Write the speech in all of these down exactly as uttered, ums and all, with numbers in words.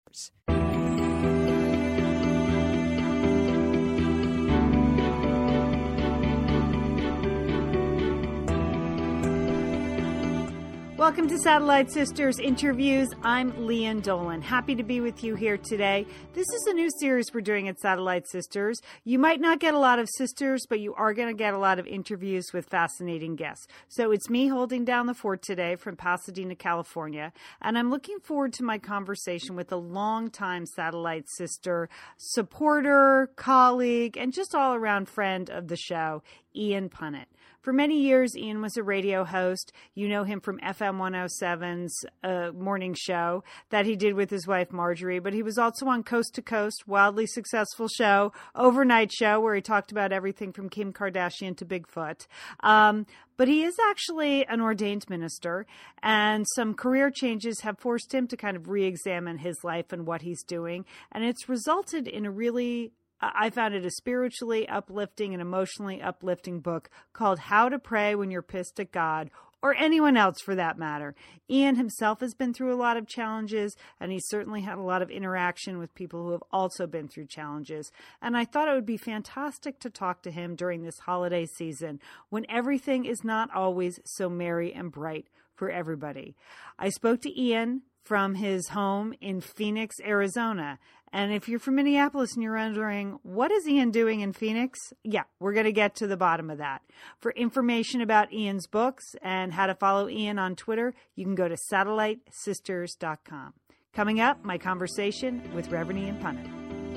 Welcome to Satellite Sisters Interviews. I'm Leanne Dolan. Happy to be with you here today. This is a new series we're doing at Satellite Sisters. You might not get a lot of sisters, but you are going to get a lot of interviews with fascinating guests. So it's me holding down the fort today from Pasadena, California, and I'm looking forward to my conversation with a longtime Satellite Sister supporter, colleague, and just all-around friend of the show, Ian Punnett. For many years, Ian was a radio host. You know him from F M one oh seven's uh, morning show that he did with his wife, Marjorie. But he was also on Coast to Coast, wildly successful show, overnight show, where he talked about everything from Kim Kardashian to Bigfoot. Um, but he is actually an ordained minister, and some career changes have forced him to kind of re-examine his life and what he's doing. And it's resulted in a really I found it a spiritually uplifting and emotionally uplifting book called How to Pray When You're Pissed at God, or anyone else for that matter. Ian himself has been through a lot of challenges, and he's certainly had a lot of interaction with people who have also been through challenges. And I thought it would be fantastic to talk to him during this holiday season when everything is not always so merry and bright for everybody. I spoke to Ian from his home in Phoenix, Arizona. And if you're from Minneapolis and you're wondering, what is Ian doing in Phoenix? Yeah, we're going to get to the bottom of that. For information about Ian's books and how to follow Ian on Twitter, you can go to satellite sisters dot com. Coming up, my conversation with Reverend Ian Punnett.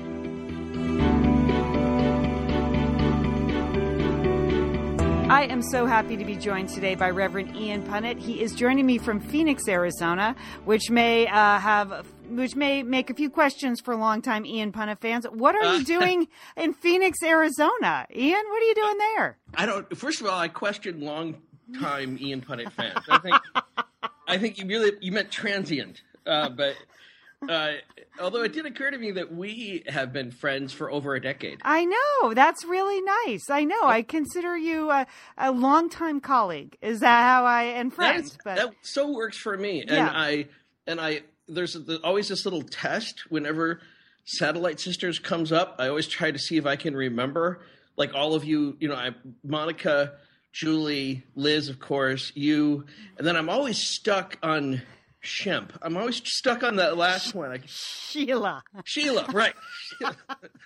I am so happy to be joined today by Reverend Ian Punnett. He is joining me from Phoenix, Arizona, which may uh, have, which may make a few questions for longtime Ian Punnett fans. What are you doing in Phoenix, Arizona, Ian? What are you doing there? I don't. First of all, I question longtime Ian Punnett fans. I think, I think you really you meant transient, uh, but. Uh, although it did occur to me that we have been friends for over a decade. I know. That's really nice. I know. I consider you a, a longtime colleague. Is that how I, and friend? That, is, but... that so works for me. And yeah. I, and I, there's always this little test whenever Satellite Sisters comes up. I always try to see if I can remember, like all of you, you know, I, Monica, Julie, Liz, of course, you, and then I'm always stuck on Shemp. I'm always stuck on that last one. I, Sheila. Sheila, right. Sheila.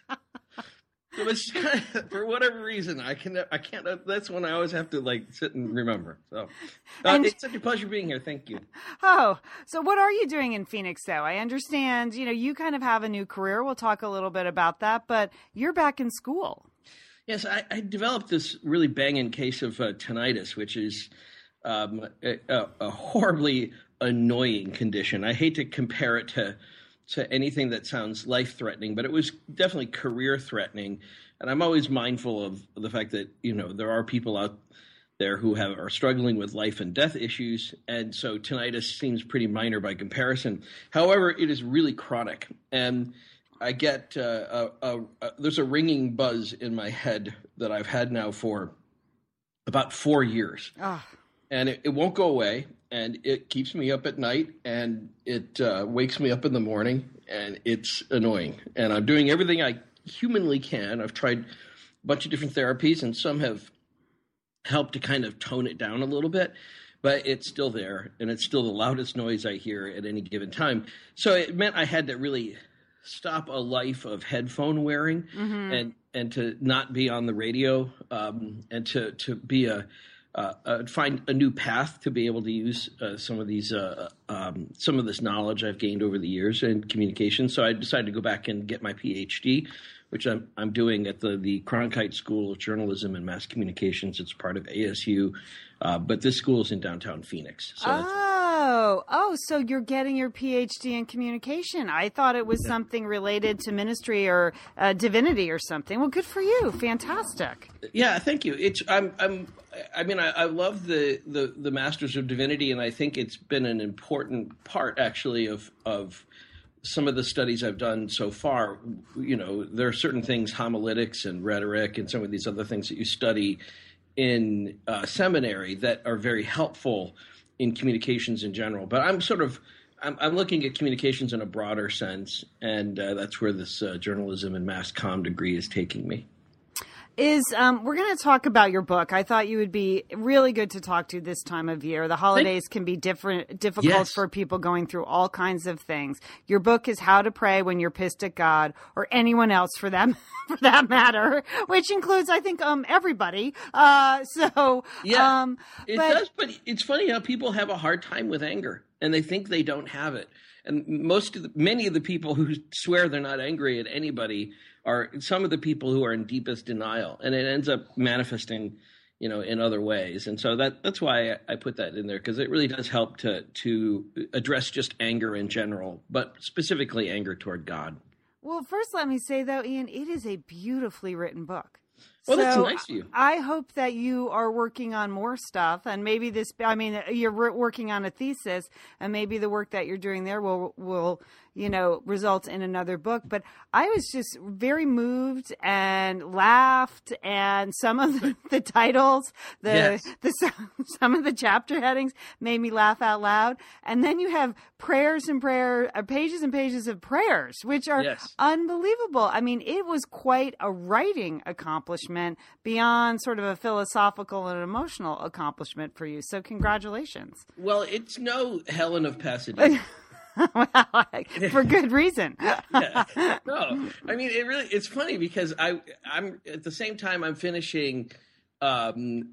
So it's kind of, for whatever reason, I can I can't. That's when I always have to like sit and remember. So uh, and, it's such a pleasure being here. Thank you. Oh, so what are you doing in Phoenix, though? I understand, you know, you kind of have a new career. We'll talk a little bit about that, but you're back in school. Yes, I, I developed this really banging case of uh, tinnitus, which is um, a, a horribly annoying condition. I hate to compare it to to anything that sounds life-threatening, but it was definitely career-threatening. And I'm always mindful of the fact that, you know, there are people out there who have are struggling with life and death issues, and so tinnitus seems pretty minor by comparison. However, it is really chronic, and I get uh, a, a, a, there's a ringing buzz in my head that I've had now for about four years. Oh. And it, it won't go away, and it keeps me up at night, and it uh, wakes me up in the morning, and it's annoying. And I'm doing everything I humanly can. I've tried a bunch of different therapies, and some have helped to kind of tone it down a little bit, but it's still there, and it's still the loudest noise I hear at any given time. So it meant I had to really stop a life of headphone wearing mm-hmm. and, and to not be on the radio um, and to, to be a Uh, uh, find a new path to be able to use uh, some of these, uh, um, some of this knowledge I've gained over the years in communication. So I decided to go back and get my P H D, which I'm, I'm doing at the, the Cronkite School of Journalism and Mass Communications. It's part of A S U, uh, but this school is in downtown Phoenix. So oh, oh, so you're getting your P H D in communication. I thought it was yeah. something related to ministry or uh, divinity or something. Well, good for you. Fantastic. Yeah, thank you. It's I'm I'm I mean I, I love the, the the Masters of Divinity, and I think it's been an important part actually of of some of the studies I've done so far. You know, there are certain things, homiletics and rhetoric and some of these other things that you study in uh, seminary that are very helpful in communications in general. But I'm sort of I'm, I'm looking at communications in a broader sense, and uh, that's where this uh, journalism and mass comm degree is taking me. Is um, we're going to talk about your book. I thought you would be really good to talk to this time of year. The holidays can be different, difficult Yes. for people going through all kinds of things. Your book is How to Pray When You're Pissed at God, or anyone else for that for that matter, which includes, I think, um, everybody. Uh, so Yeah, um, it but, does, but it's funny how people have a hard time with anger, and they think they don't have it. And most of the, many of the people who swear they're not angry at anybody are some of the people who are in deepest denial, and it ends up manifesting, you know, in other ways. And so that that's why I, I put that in there, because it really does help to to address just anger in general, but specifically anger toward God. Well, first, let me say, though, Ian, it is a beautifully written book. Well, that's So nice of you. I hope that you are working on more stuff, and maybe this, I mean, you're re- working on a thesis, and maybe the work that you're doing there will, will, you know, result in another book. But I was just very moved and laughed, and some of the, the titles, the, Yes. the, some of the chapter headings made me laugh out loud. And then you have prayers and prayer, uh, pages and pages of prayers, which are Yes. unbelievable. I mean, it was quite a writing accomplishment beyond sort of a philosophical and emotional accomplishment for you. So congratulations. Well, it's no Helen of Pasadena. Well, for good reason. Yeah. No, I mean, it really, it's funny because I, I'm at the same time I'm finishing um,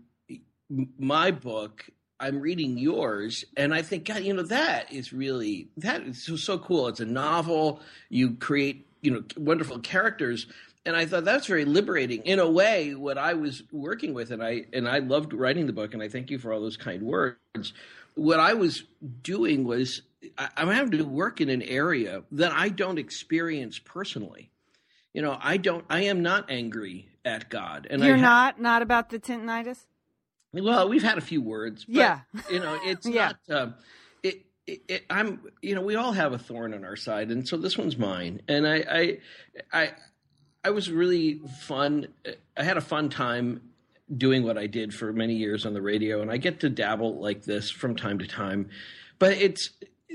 my book, I'm reading yours, and I think, God, you know, that is really, that is so, so cool. It's a novel. You create, you know, wonderful characters. And I thought that's very liberating. In a way, what I was working with, and I and I loved writing the book, and I thank you for all those kind words. What I was doing was I, I'm having to work in an area that I don't experience personally. You know, I don't. I am not angry at God, and You're I ha- not not about the tinnitus? Well, we've had a few words, but, Yeah. you know, it's Yeah. not. Um, it, it, it, I'm, you know, we all have a thorn on our side, and so this one's mine. And I, I, I, I was really fun. I had a fun time doing what I did for many years on the radio, and I get to dabble like this from time to time. But it's,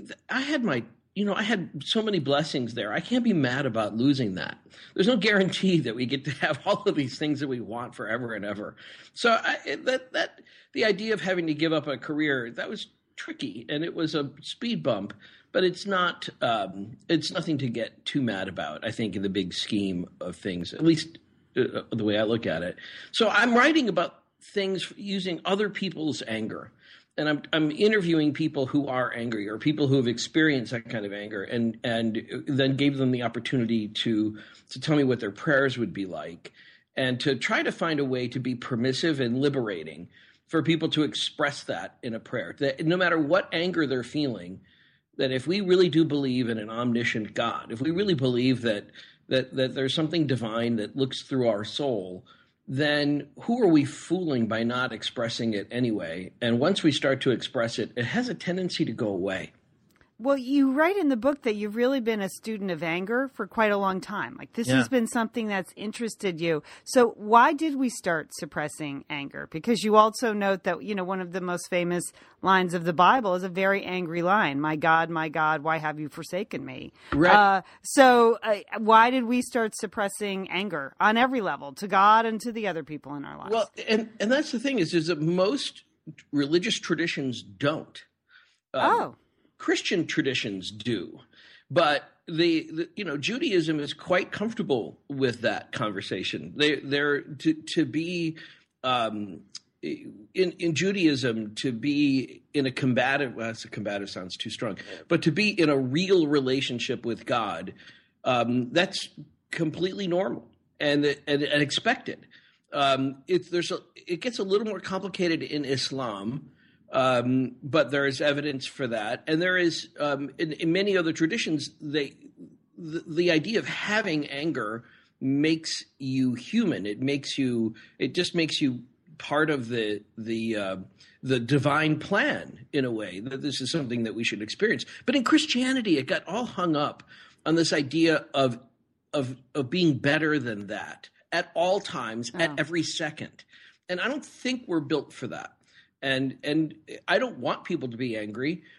I had my, you know, I had so many blessings there. I can't be mad about losing that. There's no guarantee that we get to have all of these things that we want forever and ever. So I, that that the idea of having to give up a career, that was tricky, and it was a speed bump. But it's not. Um, it's nothing to get too mad about, I think, in the big scheme of things, at least uh, the way I look at it. So I'm writing about things using other people's anger. And I'm I'm interviewing people who are angry or people who have experienced that kind of anger, and and then gave them the opportunity to to tell me what their prayers would be like, and to try to find a way to be permissive and liberating for people to express that in a prayer. That no matter what anger they're feeling, that if we really do believe in an omniscient God, if we really believe that that that there's something divine that looks through our soul, then who are we fooling by not expressing it anyway? And once we start to express it, it has a tendency to go away. Well, you write in the book that you've really been a student of anger for quite a long time. Like this Yeah. has been something that's interested you. So why did we start suppressing anger? Because you also note that, you know, one of the most famous lines of the Bible is a very angry line. My God, my God, why have you forsaken me? Right. Uh, so uh, why did we start suppressing anger on every level, to God and to the other people in our lives? Well, and, and that's the thing is, is that most religious traditions don't. Um, oh. Christian traditions do, but the, the you know Judaism is quite comfortable with that conversation. They they're to to be um, in in Judaism, to be in a combative well, that's a combative sounds too strong, but to be in a real relationship with God, um, that's completely normal and and, and expected. Um, it there's a, it gets a little more complicated in Islam. Um, but there is evidence for that. And there is, um, in, in many other traditions, they, the, the idea of having anger makes you human. It makes you, it just makes you part of the, the, uh, the divine plan in a way, that this is something that we should experience. But in Christianity, it got all hung up on this idea of, of, of being better than that at all times, Oh. at every second. And I don't think we're built for that. And and I don't want people to be angry,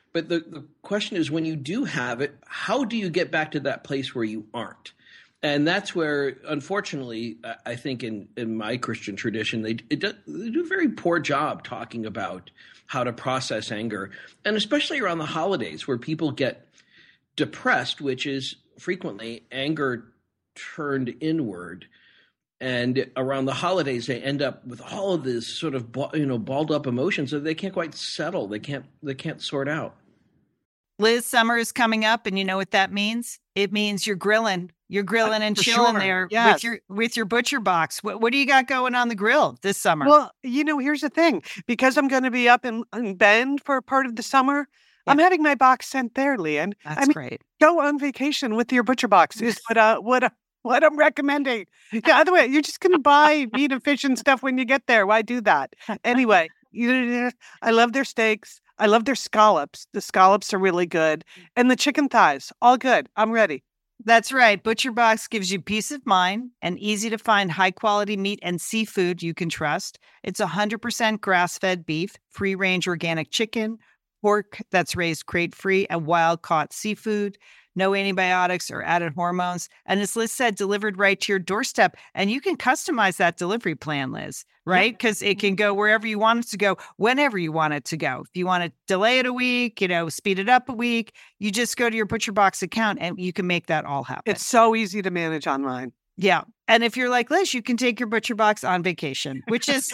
But the, the question is, when you do have it, how do you get back to that place where you aren't? And that's where, unfortunately, I think in, in my Christian tradition, they, it do, they do a very poor job talking about how to process anger, and especially around the holidays where people get depressed, which is frequently anger turned inward. And around the holidays, they end up with all of this sort of, you know, balled up emotions that they can't quite settle. They can't, they can't sort out. Liz, summer is coming up, and you know what that means? It means you're grilling. You're grilling and For chilling sure. there Yes. with your with your butcher box. What what do you got going on the grill this summer? Well, you know, here's the thing. Because I'm going to be up in, in Bend for part of the summer, Yeah. I'm having my box sent there, Leanne. That's I mean, great. go on vacation with your butcher box is what uh, what uh, what I'm recommending. Yeah, other way, you're just going to buy meat and fish and stuff when you get there. Why do that? Anyway, you, I love their steaks. I love their scallops. The scallops are really good. And the chicken thighs, all good. I'm ready. That's right. Butcher Box gives you peace of mind and easy to find high quality meat and seafood you can trust. It's one hundred percent grass fed beef, free range organic chicken, pork that's raised crate free, and wild caught seafood. No antibiotics or added hormones. And as Liz said, delivered right to your doorstep. And you can customize that delivery plan, Liz, right? Because it can go wherever you want it to go, whenever you want it to go. If you want to delay it a week, you know, speed it up a week, you just go to your Butcher Box account and you can make that all happen. It's so easy to manage online. Yeah. And if you're like Liz, you can take your Butcher Box on vacation, which is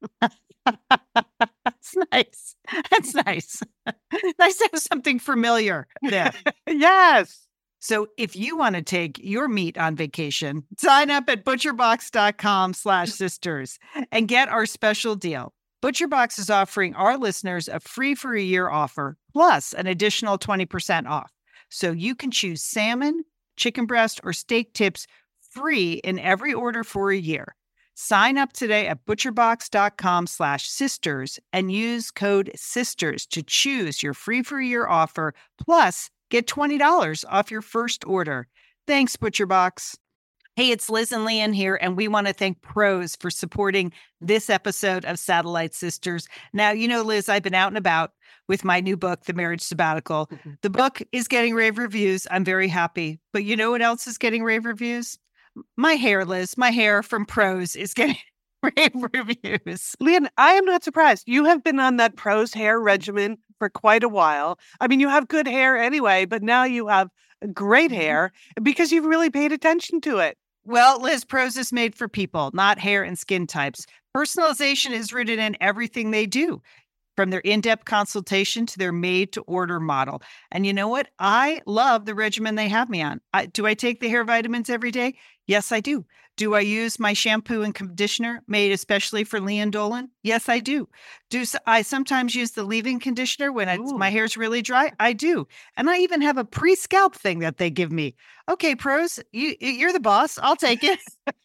that's nice. That's nice. Nice to have something familiar there. Yes. So if you want to take your meat on vacation, sign up at butcherbox.com slash sisters and get our special deal. ButcherBox is offering our listeners a free for a year offer plus an additional twenty percent off. So you can choose salmon, chicken breast, or steak tips free in every order for a year. Sign up today at butcherbox.com slash sisters and use code SISTERS to choose your free for a year offer, plus get twenty dollars off your first order. Thanks, ButcherBox. Hey, it's Liz and Leanne here, and we want to thank Prose for supporting this episode of Satellite Sisters. Now, you know, Liz, I've been out and about with my new book, The Marriage Sabbatical. Mm-hmm. The book is getting rave reviews. I'm very happy. But you know what else is getting rave reviews? My hair, Liz, my hair from Prose is getting rave reviews. Leanne, I am not surprised. You have been on that Prose hair regimen for quite a while. I mean, you have good hair anyway, but now you have great hair because you've really paid attention to it. Well, Liz, Prose is made for people, not hair and skin types. Personalization is rooted in everything they do, from their in-depth consultation to their made-to-order model. And you know what? I love the regimen they have me on. I, do I take the hair vitamins every day? Yes, I do. Do I use my shampoo and conditioner made especially for Leanne Dolan? Yes, I do. Do s- I sometimes use the leave-in conditioner when it's, Ooh. my hair's really dry? I do. And I even have a pre-scalp thing that they give me. Okay, Prose, you, you're the boss. I'll take it.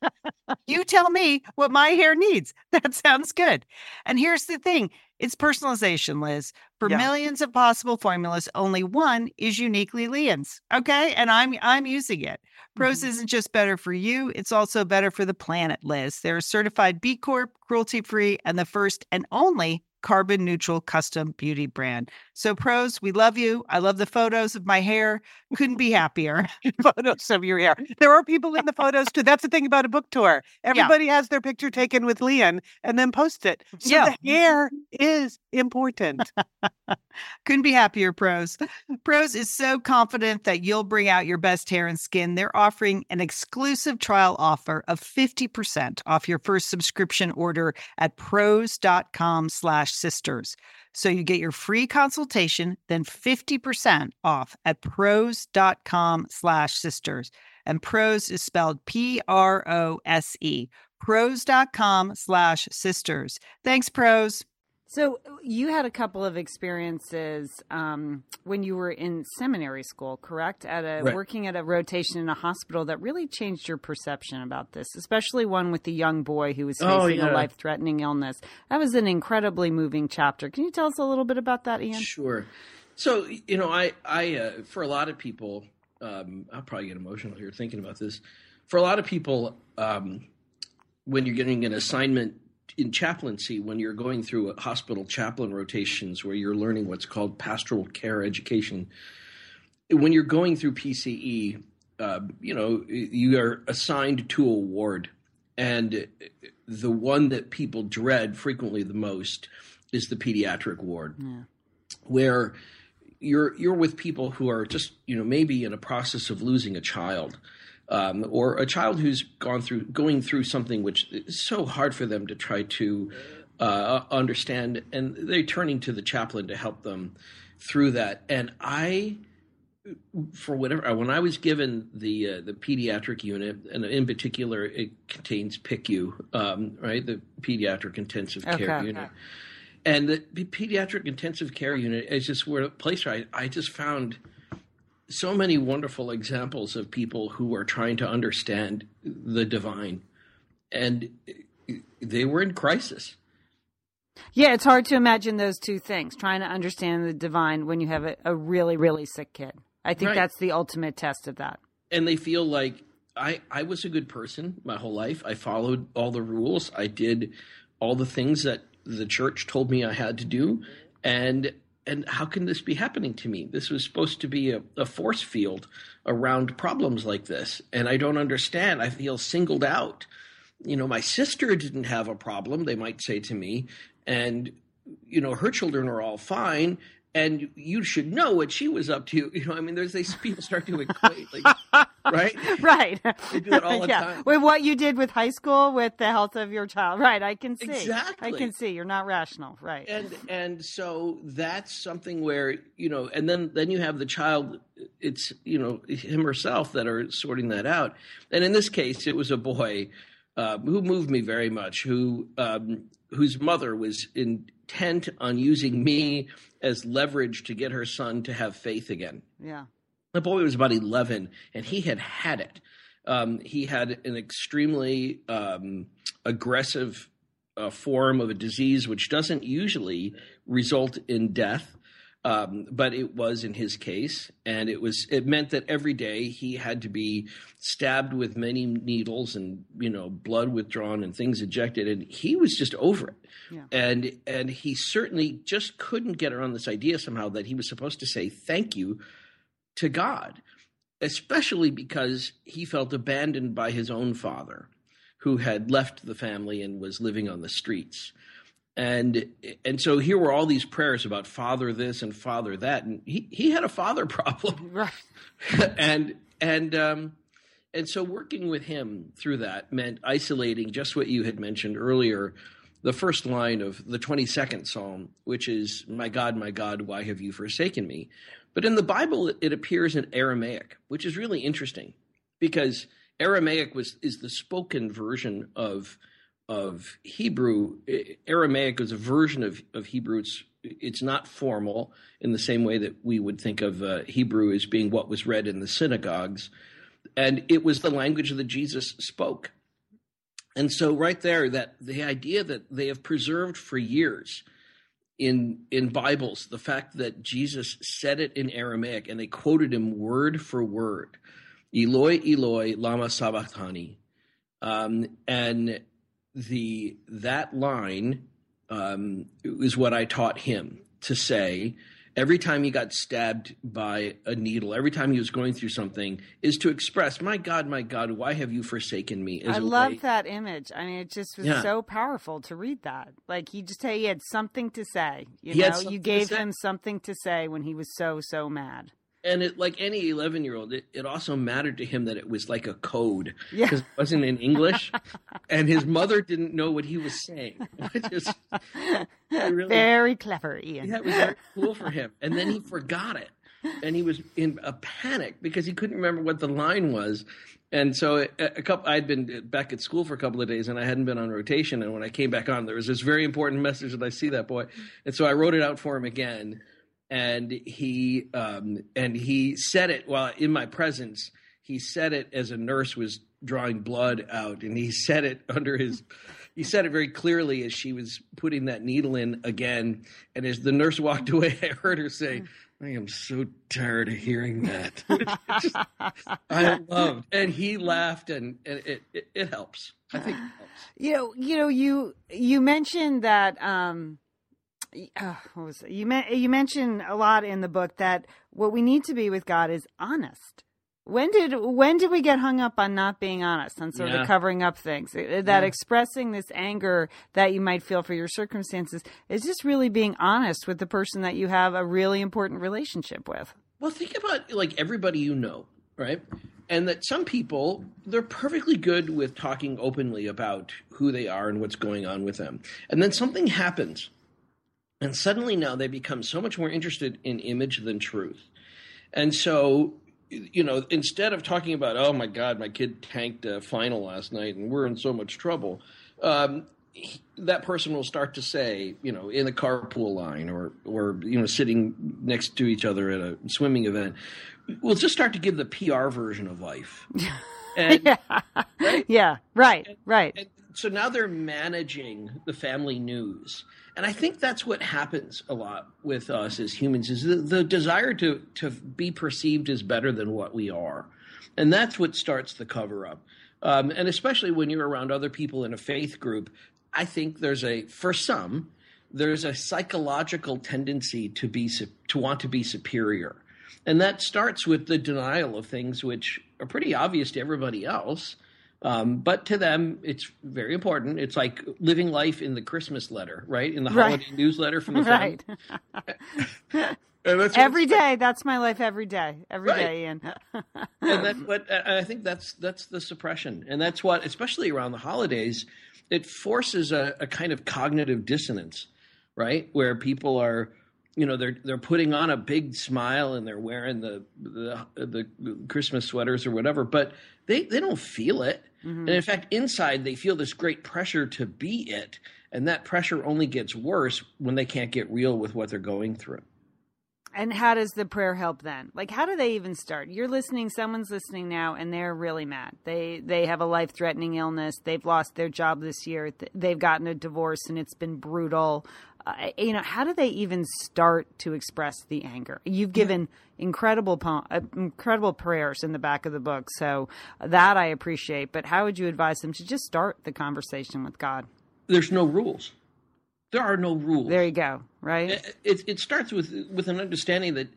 You tell me what my hair needs. That sounds good. And here's the thing. It's personalization, Liz. For Yeah. millions of possible formulas, only one is uniquely Leanne's. Okay? And I'm I'm using it. Prose Mhm. isn't just better for you, it's also better for the planet, Liz. They're a certified B Corp, cruelty-free, and the first and only carbon neutral custom beauty brand. So Prose, we love you. I love the photos of my hair. Couldn't be happier. Photos of your hair. There are people in the photos too. That's the thing about a book tour. Everybody has their picture taken with Leanne and then post it. So Yeah. the hair is important. Couldn't be happier, Prose. Prose is so confident that you'll bring out your best hair and skin. They're offering an exclusive trial offer of fifty percent off your first subscription order at prose.com slash sisters. So you get your free consultation, then fifty percent off at prose.com slash sisters. And Prose is spelled P R O S E. Prose.com slash sisters. Thanks, Prose. So you had a couple of experiences um, when you were in seminary school, correct? At a Right. working at a rotation in a hospital that really changed your perception about this, especially one with the young boy who was facing Oh, a yeah. life-threatening illness. That was an incredibly moving chapter. Can you tell us a little bit about that, Ian? Sure. So, you know, I, I, uh, for a lot of people, um, I'll probably get emotional here thinking about this. For a lot of people, um, when you're getting an assignment in chaplaincy, when you're going through hospital chaplain rotations where you're learning what's called pastoral care education, when you're going through P C E, uh, you know, you are assigned to a ward. And the one that people dread frequently the most is the pediatric ward, yeah. where you're you're with people who are just, you know, maybe in a process of losing a child. Um, or a child who's gone through going through something which is so hard for them to try to uh, understand, and they're turning to the chaplain to help them through that. And I, for whatever, when I was given the uh, the pediatric unit, and in particular, it contains P I C U, um, right, the pediatric intensive okay. care unit, and the pediatric intensive care unit is just where a place where I, I just found so many wonderful examples of people who are trying to understand the divine, and they were in crisis. Yeah, it's hard to imagine those two things, trying to understand the divine when you have a, a really, really sick kid. I think right. that's the ultimate test of that. And they feel like I, I was a good person my whole life. I followed all the rules. I did all the things that the church told me I had to do. And And how can this be happening to me? This was supposed to be a, a force field around problems like this. And I don't understand. I feel singled out. You know, my sister didn't have a problem, they might say to me. And, you know, her children are all fine. And you should know what she was up to. You know, I mean, there's these people start to equate, like, right? Right. They do it all the yeah. time. With what you did with high school, with the health of your child. Right. I can see. Exactly. I can see. You're not rational. Right. And and so that's something where, you know, and then, then you have the child, it's, you know, him herself that are sorting that out. And in this case, it was a boy uh, who moved me very much, who um, whose mother was intent on using me as leverage to get her son to have faith again. Yeah. The boy was about eleven, and he had had it. Um, he had an extremely um, aggressive uh, form of a disease, which doesn't usually result in death, um, but it was in his case. And it was it meant that every day he had to be stabbed with many needles and, you know, blood withdrawn and things ejected. And he was just over it. Yeah. And and he certainly just couldn't get around this idea somehow that he was supposed to say thank you to God, especially because he felt abandoned by his own father, who had left the family and was living on the streets. And and so here were all these prayers about father this and father that, and he, he had a father problem. Right. and and um, and so working with him through that meant isolating just what you had mentioned earlier, the first line of the twenty-second Psalm, which is, "My God, my God, why have you forsaken me?" But in the Bible, it appears in Aramaic, which is really interesting because Aramaic was is the spoken version of of Hebrew. Aramaic is a version of, of Hebrew. It's, it's not formal in the same way that we would think of uh, Hebrew as being what was read in the synagogues. And it was the language that Jesus spoke. And so right there, that the idea that they have preserved for years in in Bibles, the fact that Jesus said it in Aramaic and they quoted him word for word, Eloi, Eloi, lama sabachthani. Um, and the that line um, is what I taught him to say every time he got stabbed by a needle, every time he was going through something, is to express, "My God, my God, why have you forsaken me?" I love way. that image. I mean, it just was yeah. so powerful to read that. Like, he just he had something to say. You he know, you gave him something to say when he was so, so mad. And it, like any eleven-year-old, it, it also mattered to him that it was like a code yeah. because it wasn't in English, and his mother didn't know what he was saying. Just, really, very clever, Ian. Yeah, it was very cool for him. And then he forgot it, and he was in a panic because he couldn't remember what the line was. And so a, a couple, I'd been back at school for a couple of days, and I hadn't been on rotation. And when I came back on, there was this very important message that I see that boy, and so I wrote it out for him again. And he um, and he said it while in my presence. He said it as a nurse was drawing blood out, and he said it under his. He said it very clearly as she was putting that needle in again. And as the nurse walked away, I heard her say, I am so tired of hearing that. Just, I loved, and he laughed, and, and it, it it helps. I think it helps. You know, you know, you you mentioned that. Um, uh, what was it? You me- you mentioned a lot in the book that what we need to be with God is honest. When did when did we get hung up on not being honest, on sort Yeah. of covering up things? That Yeah. expressing this anger that you might feel for your circumstances is just really being honest with the person that you have a really important relationship with. Well, think about like everybody you know, right? And that some people, they're perfectly good with talking openly about who they are and what's going on with them. And then something happens, and suddenly now they become so much more interested in image than truth. And so, you know, instead of talking about, oh my God, my kid tanked a final last night and we're in so much trouble, um, he, that person will start to say, you know, in the carpool line or, or, you know, sitting next to each other at a swimming event, we'll just start to give the P R version of life. And, yeah. right? yeah, right, And- right. and so now they're managing the family news. And I think that's what happens a lot with us as humans is the, the desire to, to be perceived as better than what we are. And that's what starts the cover up. Um, and especially when you're around other people in a faith group, I think there's a, for some, there's a psychological tendency to be, su- to want to be superior. And that starts with the denial of things which are pretty obvious to everybody else. Um, but to them, it's very important. It's like living life in the Christmas letter, right? In the Right. holiday newsletter from the family. Right. And that's what Every it's like. day. That's my life every day. Every Right. day, Ian. And that's what and I think that's that's the suppression, and that's what, especially around the holidays, it forces a, a kind of cognitive dissonance, right? Where people are, you know, they're they're putting on a big smile and they're wearing the the, the Christmas sweaters or whatever, but they they don't feel it, and in fact, inside they feel this great pressure to be it, and that pressure only gets worse when they can't get real with what they're going through. And how does the prayer help then? Like, how do they even start? You're listening, someone's listening now, and they're really mad. They they have a life-threatening illness. They've lost their job this year. They've gotten a divorce, and it's been brutal. Uh, you know, how do they even start to express the anger? You've given incredible po- uh, incredible prayers in the back of the book, so that I appreciate. But how would you advise them to just start the conversation with God? There's no rules. There are no rules. There you go, right? It, it, it starts with with an understanding that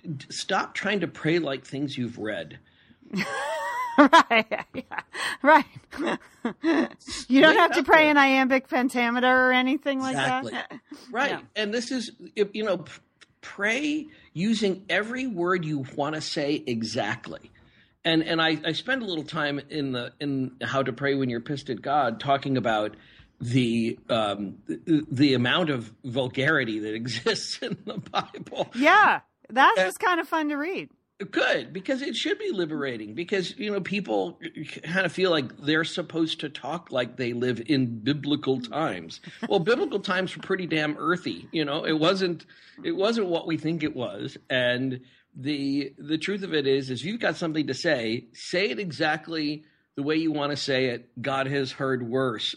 stop trying to pray like things you've read. Right, yeah, right. You don't Lay have it to out pray there. in iambic pentameter or anything like Exactly. that. Right. Yeah. And this is, you know, p- pray using every word you want to say exactly. And and I, I spend a little time in the in How to Pray When You're Pissed at God talking about the um, the, the amount of vulgarity that exists in the Bible. Yeah, that Uh, was kind of fun to read. Good, because it should be liberating, because, you know, people kind of feel like they're supposed to talk like they live in biblical times. Well, biblical times were pretty damn earthy. You know, it wasn't it wasn't what we think it was. And the the truth of it is, is you've got something to say, say it exactly the way you want to say it. God has heard worse.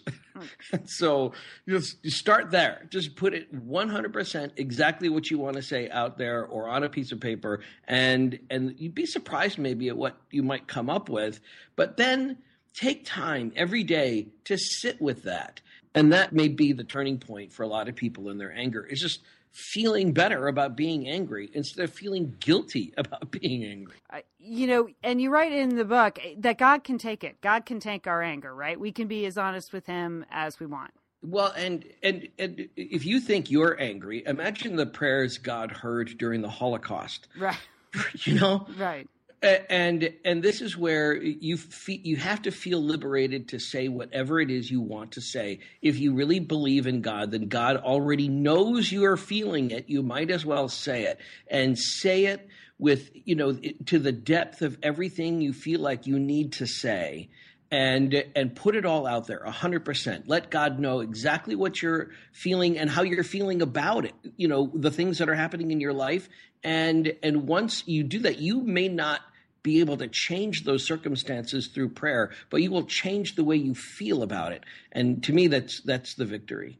So just start there. Just put it one hundred percent exactly what you want to say out there or on a piece of paper. And, and you'd be surprised maybe at what you might come up with. But then take time every day to sit with that. And that may be the turning point for a lot of people in their anger. It's just feeling better about being angry instead of feeling guilty about being angry. Uh, you know, and you write in the book that God can take it. God can take our anger, right? We can be as honest with him as we want. Well, and, and and if you think you're angry, imagine the prayers God heard during the Holocaust. Right, You know, right. A- and and this is where you fe- you have to feel liberated to say whatever it is you want to say. If you really believe in God, then God already knows you are feeling it. You might as well say it, and say it with, you know, to the depth of everything you feel like you need to say. And and put it all out there, one hundred percent. Let God know exactly what you're feeling and how you're feeling about it, you know, the things that are happening in your life. And and once you do that, you may not be able to change those circumstances through prayer, but you will change the way you feel about it. And to me, that's that's the victory.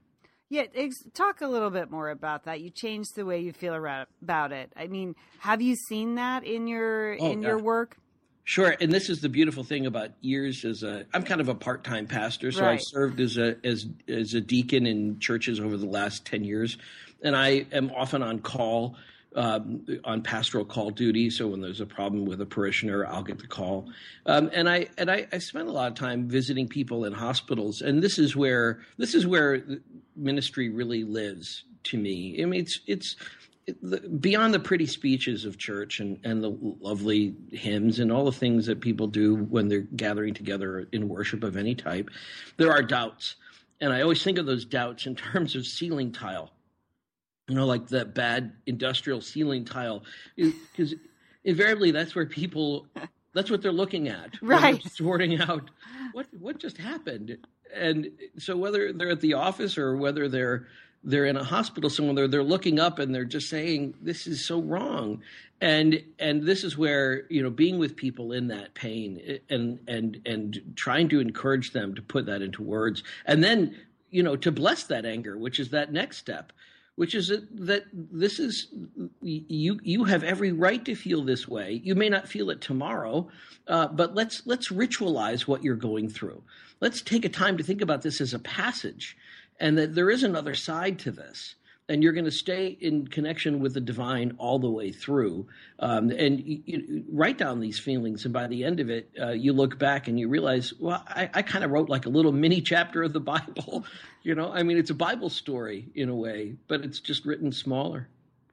Yeah, ex- talk a little bit more about that. You changed the way you feel around, about it. I mean, have you seen that in your Oh, in yeah. your work? Sure, and this is the beautiful thing about years as a. I'm kind of a part-time pastor, so Right. I've served as a as as a deacon in churches over the last ten years, and I am often on call, um, on pastoral call duty. So when there's a problem with a parishioner, I'll get the call, um, and I and I, I spend a lot of time visiting people in hospitals, and this is where this is where ministry really lives to me. I mean, it's it's. Beyond the pretty speeches of church and, and the lovely hymns and all the things that people do when they're gathering together in worship of any type, there are doubts. And I always think of those doubts in terms of ceiling tile, you know, like that bad industrial ceiling tile, because invariably that's where people, that's what they're looking at. Right. They're sorting out what, what just happened. And so whether they're at the office or whether they're they're in a hospital somewhere, they're, they're looking up and they're just saying, this is so wrong. And and this is where, you know, being with people in that pain and and and trying to encourage them to put that into words. And then, you know, to bless that anger, which is that next step, which is that this is, you you have every right to feel this way. You may not feel it tomorrow, uh, but let's let's ritualize what you're going through. Let's take a time to think about this as a passage, and that there is another side to this, and you're going to stay in connection with the divine all the way through. Um, and you, you write down these feelings, and by the end of it, uh, you look back and you realize, well, I, I kind of wrote like a little mini chapter of the Bible. You know, I mean, it's a Bible story in a way, but it's just written smaller.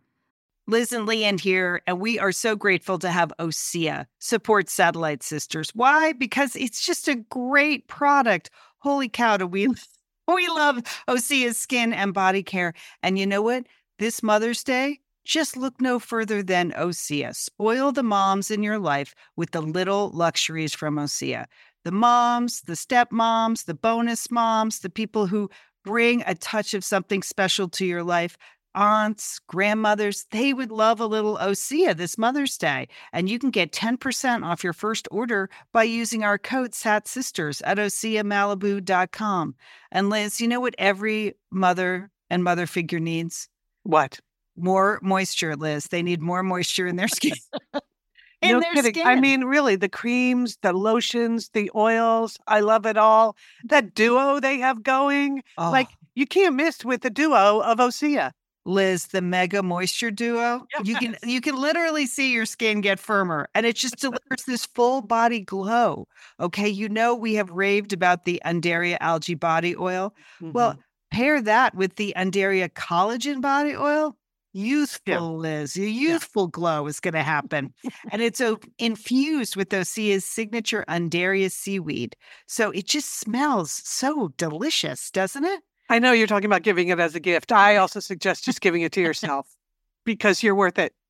Liz and Leanne here, and we are so grateful to have OSEA support Satellite Sisters. Why? Because it's just a great product. Holy cow, do we We love OSEA's skin and body care. And you know what? This Mother's Day, just look no further than OSEA. Spoil the moms in your life with the little luxuries from OSEA. The moms, the stepmoms, the bonus moms, the people who bring a touch of something special to your life. Aunts, grandmothers, they would love a little OSEA this Mother's Day. And you can get ten percent off your first order by using our code SATSisters at osea malibu dot com. And Liz, you know what every mother and mother figure needs? What? More moisture, Liz. They need more moisture in their skin. in No their kidding. skin. I mean, really, the creams, the lotions, the oils, I love it all. That duo they have going, Oh. like you can't miss with the duo of OSEA. Liz, the Mega Moisture Duo. You can you can literally see your skin get firmer, and it just delivers this full body glow. Okay, you know we have raved about the Undaria Algae Body Oil. Mm-hmm. Well, pair that with the Undaria Collagen Body Oil. Youthful, Yeah. Liz. Your youthful glow is going to happen. And it's uh, infused with OSEA's signature Undaria seaweed. So it just smells so delicious, doesn't it? I know you're talking about giving it as a gift. I also suggest just giving it to yourself because you're worth it.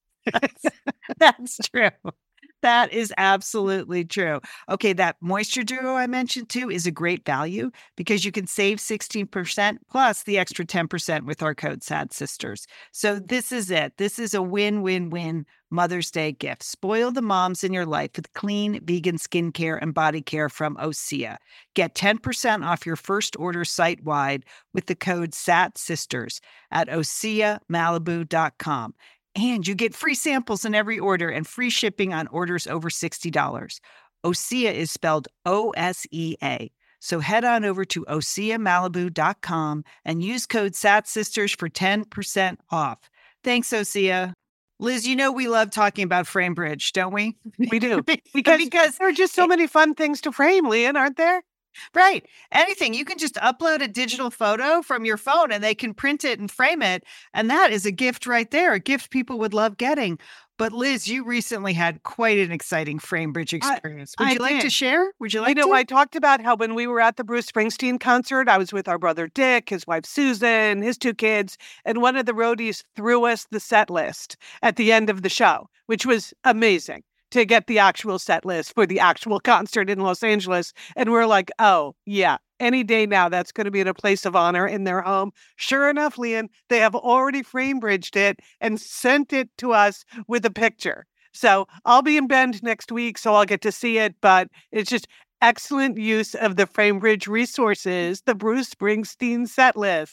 That's true. That is absolutely true. Okay, that Moisture Duo I mentioned too is a great value because you can save sixteen percent plus the extra ten percent with our code SADSisters. So this is it. This is a win-win-win Mother's Day gift. Spoil the moms in your life with clean vegan skincare and body care from OSEA. Get ten percent off your first order site-wide with the code SATSisters at osea malibu dot com. And you get free samples in every order and free shipping on orders over sixty dollars. OSEA is spelled O S E A. So head on over to osea malibu dot com and use code SATSisters for ten percent off. Thanks, OSEA. Liz, you know we love talking about FrameBridge, don't we? We do. Because, because there are just so many fun things to frame, Leanne, aren't there? Right. Anything. You can just upload a digital photo from your phone and they can print it and frame it. And that is a gift right there, a gift people would love getting. But Liz, you recently had quite an exciting FrameBridge experience. Would I you like did. to share? Would you like You know, to? I talked about how when we were at the Bruce Springsteen concert, I was with our brother Dick, his wife Susan, his two kids, and one of the roadies threw us the set list at the end of the show, which was amazing to get the actual set list for the actual concert in Los Angeles. And we're like, oh, yeah, any day now, that's going to be in a place of honor in their home. Sure enough, Leanne, they have already FrameBridged it and sent it to us with a picture. So I'll be in Bend next week, so I'll get to see it. But it's just excellent use of the FrameBridge resources, the Bruce Springsteen set list.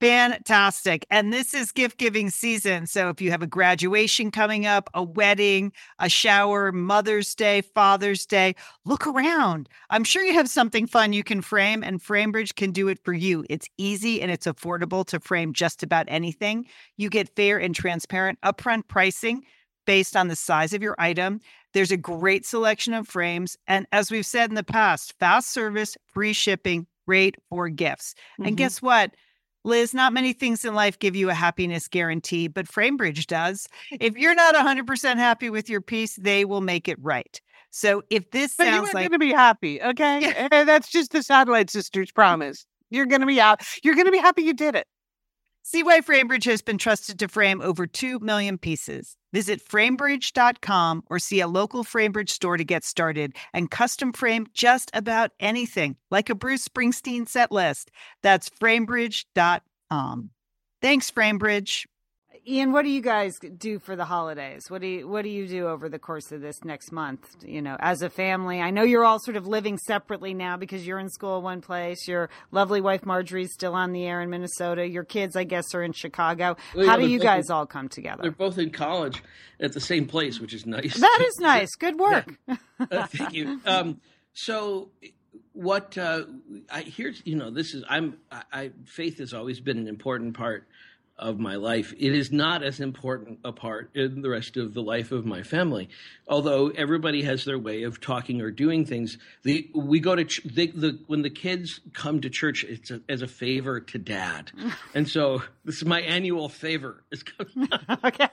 Fantastic. And this is gift giving season. So if you have a graduation coming up, a wedding, a shower, Mother's Day, Father's Day, look around. I'm sure you have something fun you can frame, and FrameBridge can do it for you. It's easy and it's affordable to frame just about anything. You get fair and transparent upfront pricing based on the size of your item. There's a great selection of frames. And as we've said in the past, fast service, free shipping, great for gifts. Mm-hmm. And guess what? Liz, not many things in life give you a happiness guarantee, but FrameBridge does. If you're not one hundred percent happy with your piece, they will make it right. So if this but sounds you're like... going to be happy, okay? Yeah. And that's just the Satellite Sisters promise. You're going to be out. You're going to be happy you did it. See why FrameBridge has been trusted to frame over two million pieces. Visit framebridge dot com or see a local FrameBridge store to get started and custom frame just about anything, like a Bruce Springsteen set list. That's framebridge dot com. Thanks, FrameBridge. Ian, what do you guys do for the holidays? What do you what do you do over the course of this next month, you know, as a family? I know you're all sort of living separately now because you're in school one place. Your lovely wife Marjorie's still on the air in Minnesota. Your kids, I guess, are in Chicago. Well, How yeah, do you guys in, all come together? They're both in college at the same place, which is nice. That is nice. Good work. Yeah. Uh, thank you. Um, so what uh, I here's, you know, this is I'm I, I faith has always been an important part of my life. It is not as important a part in the rest of the life of my family, although everybody has their way of talking or doing things. The we go to ch- the, the when the kids come to church, it's a, as a favor to Dad, and so this is my annual favor. Is coming Okay.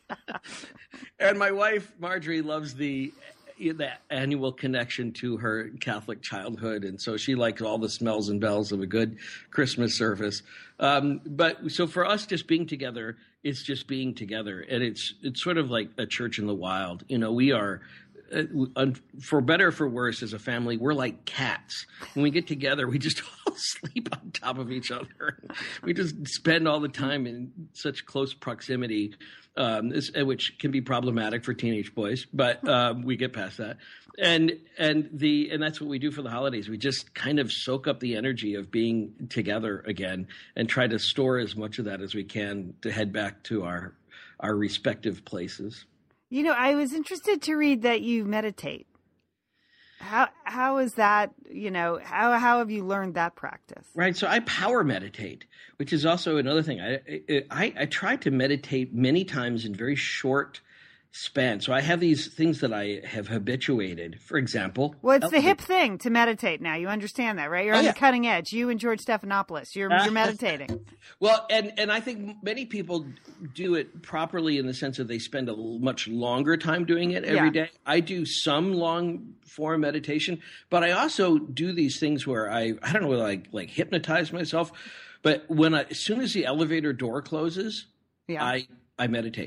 And my wife Marjorie loves the. the annual connection to her Catholic childhood. And so she likes all the smells and bells of a good Christmas service. Um, but so for us, just being together, it's just being together. And it's, it's sort of like a church in the wild. You know, we are, uh, for better or for worse as a family, we're like cats. When we get together, we just all sleep on top of each other. We just spend all the time in such close proximity. Um, which can be problematic for teenage boys, but um, we get past that. And and the and that's what we do for the holidays. We just kind of soak up the energy of being together again and try to store as much of that as we can to head back to our our respective places. You know, I was interested to read that you meditate. How how is that, you know, how how have you learned that practice? Right. So I power meditate, which is also another thing. I I, I try to meditate many times in very short span. So I have these things that I have habituated. For example, well, it's the hip thing to meditate now. You understand that, right? You're oh, on yeah. the cutting edge. You and George Stephanopoulos. You're you're meditating. Well, and and I think many people do it properly in the sense that they spend a much longer time doing it every Yeah. day. I do some long form meditation, but I also do these things where I I don't know whether I like hypnotize myself, but when I as soon as the elevator door closes, Yeah. I I meditate.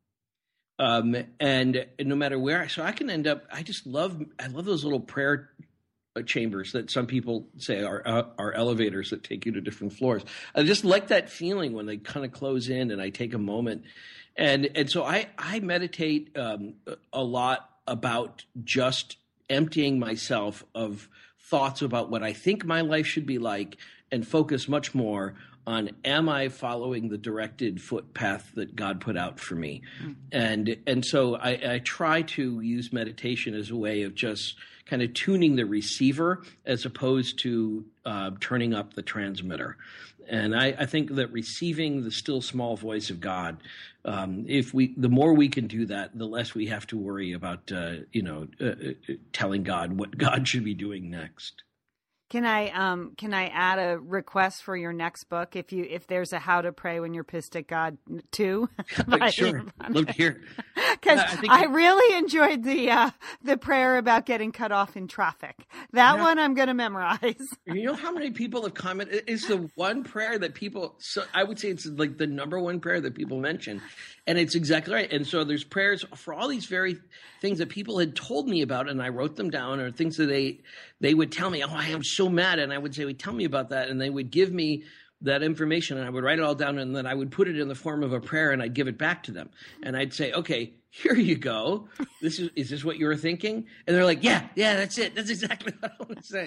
Um, and no matter where, so I can end up, I just love, I love those little prayer chambers that some people say are, uh, are elevators that take you to different floors. I just like that feeling when they kind of close in and I take a moment. And, and so I, I meditate, um, a lot about just emptying myself of thoughts about what I think my life should be like and focus much more on, am I following the directed footpath that God put out for me? Mm-hmm. And and so I, I try to use meditation as a way of just kind of tuning the receiver as opposed to uh, turning up the transmitter. And I, I think that receiving the still small voice of God, um, if we, the more we can do that, the less we have to worry about, uh, you know, uh, uh, telling God what God should be doing next. Can I um can I add a request for your next book? If you if there's a How to Pray When You're Pissed at God too, Like, sure, love to hear. Because I, think I it, really enjoyed the uh, the prayer about getting cut off in traffic. That Yeah. one I'm going to memorize. You know how many people have commented? It's the one prayer that people. So I would say it's like the number one prayer that people mention, and it's exactly right. And so there's prayers for all these very things that people had told me about, and I wrote them down, or things that they they would tell me. Oh, I am so mad, and I would say, "Well, tell me about that," and they would give me that information, and I would write it all down, and then I would put it in the form of a prayer, and I'd give it back to them, and I'd say, "Okay, here you go. This is is this what you were thinking?" And they're like, "Yeah, yeah, that's it. That's exactly what I want to say."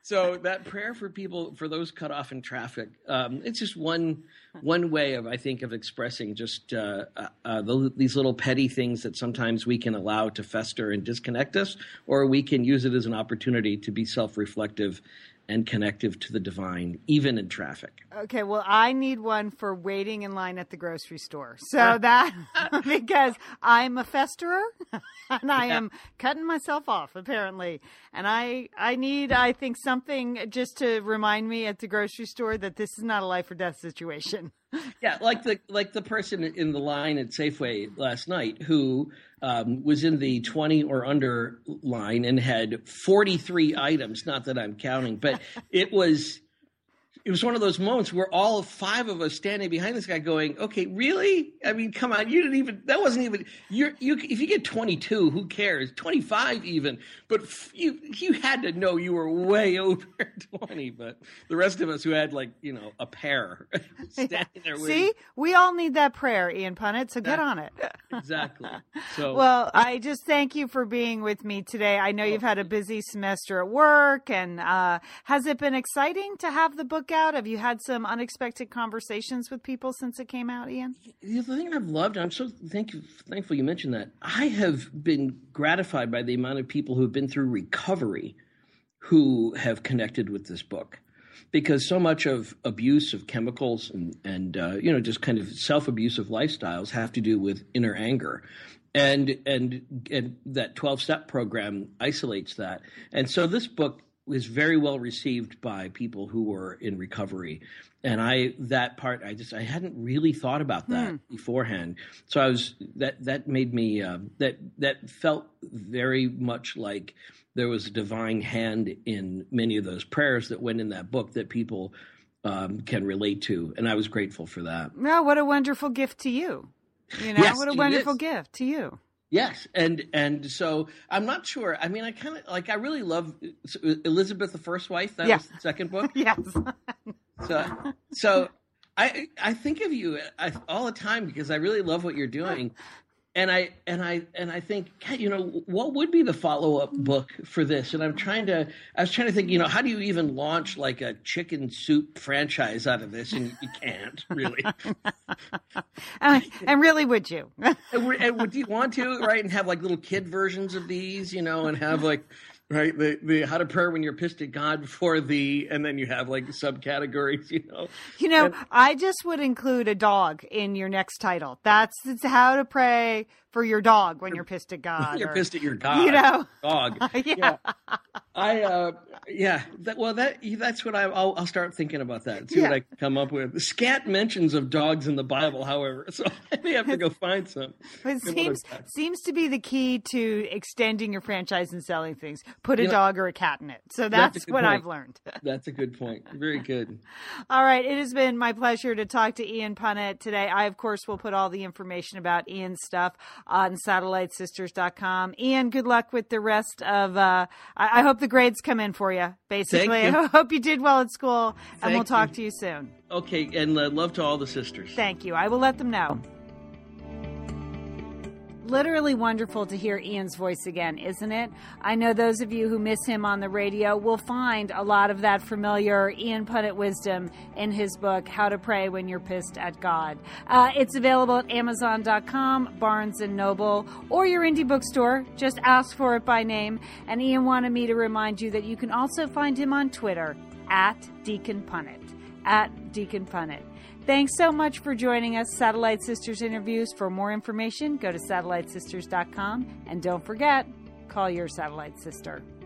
So that prayer for people, for those cut off in traffic, um, it's just one one way of, I think, of expressing just uh, uh, the, these little petty things that sometimes we can allow to fester and disconnect us, or we can use it as an opportunity to be self-reflective and connective to the divine, even in traffic. Okay, well, I need one for waiting in line at the grocery store. So that, because I'm a festerer and I am cutting myself off, apparently. And I, I need, I think, something just to remind me at the grocery store that this is not a life or death situation. Yeah, like the like the person in the line at Safeway last night who um, was in the twenty or under line and had forty-three items. Not that I'm counting, but it was it was one of those moments where all five of us standing behind this guy going, okay, really? I mean, come on, you didn't even, that wasn't even, you're, you, if you get twenty-two, who cares? twenty-five even, but you, you had to know you were way over twenty, but the rest of us who had like, you know, a pair standing there with See, we all need that prayer, Ian Punnett, so get on it. Exactly. So, well, I just thank you for being with me today. I know you've had a busy semester at work, and uh, has it been exciting to have the book out? Have you had some unexpected conversations with people since it came out, Ian? The thing I've loved, I'm so thank you, thankful you mentioned that. I have been gratified by the amount of people who have been through recovery who have connected with this book, because so much of abuse of chemicals and, and uh, you know, just kind of self-abusive lifestyles have to do with inner anger. And, and, and that twelve-step program isolates that. And so this book was very well received by people who were in recovery. And I, that part, I just, I hadn't really thought about that hmm. beforehand. So I was, that, that made me, uh, that, that felt very much like there was a divine hand in many of those prayers that went in that book that people um, can relate to. And I was grateful for that. No, what a wonderful gift to you. You know, yes, what a wonderful gift to you. Yes. And, and so I'm not sure. I mean, I kind of like, I really love Elizabeth, the First Wife. That yeah. was the second book. Yes. So, so I, I think of you all the time because I really love what you're doing. And I, and I, and I think, you know, what would be the follow-up book for this? And I'm trying to, I was trying to think, you know, how do you even launch like a chicken soup franchise out of this? And you can't really. uh, and really, would you? and, and would you want to, right? And have like little kid versions of these, you know, and have like, right, the, the how to pray when you're pissed at God for the, and then you have like subcategories, you know. You know, and, I just would include a dog in your next title. That's it's how to pray for your dog when you're pissed at God. You're or, pissed at your God. You know, dog. yeah. yeah. I uh, yeah. That, well, that that's what I I'll, I'll start thinking about that. See yeah. what I can come up with. Scant mentions of dogs in the Bible, however, so I may have to go find some. It seems seems to be the key to extending your franchise and selling things. Put a you know, dog or a cat in it. So that's, that's what point. I've learned. That's a good point. Very good. All right. It has been my pleasure to talk to Ian Punnett today. I, of course, will put all the information about Ian's stuff on satellite sisters dot com. Ian, good luck with the rest of, uh, I, I hope the grades come in for you, basically. Thank you. I hope you did well at school, and Thank we'll talk you. to you soon. Okay. And uh, love to all the sisters. Thank you. I will let them know. Literally wonderful to hear Ian's voice again, isn't it? I know those of you who miss him on the radio will find a lot of that familiar Ian Punnett wisdom in his book, How to Pray When You're Pissed at God. Uh, it's available at amazon dot com, Barnes and Noble, or your indie bookstore. Just ask for it by name. And Ian wanted me to remind you that you can also find him on Twitter, at Deacon Punnett, at Deacon Punnett. Thanks so much for joining us, Satellite Sisters Interviews. For more information, go to satellite sisters dot com. And don't forget, call your satellite sister.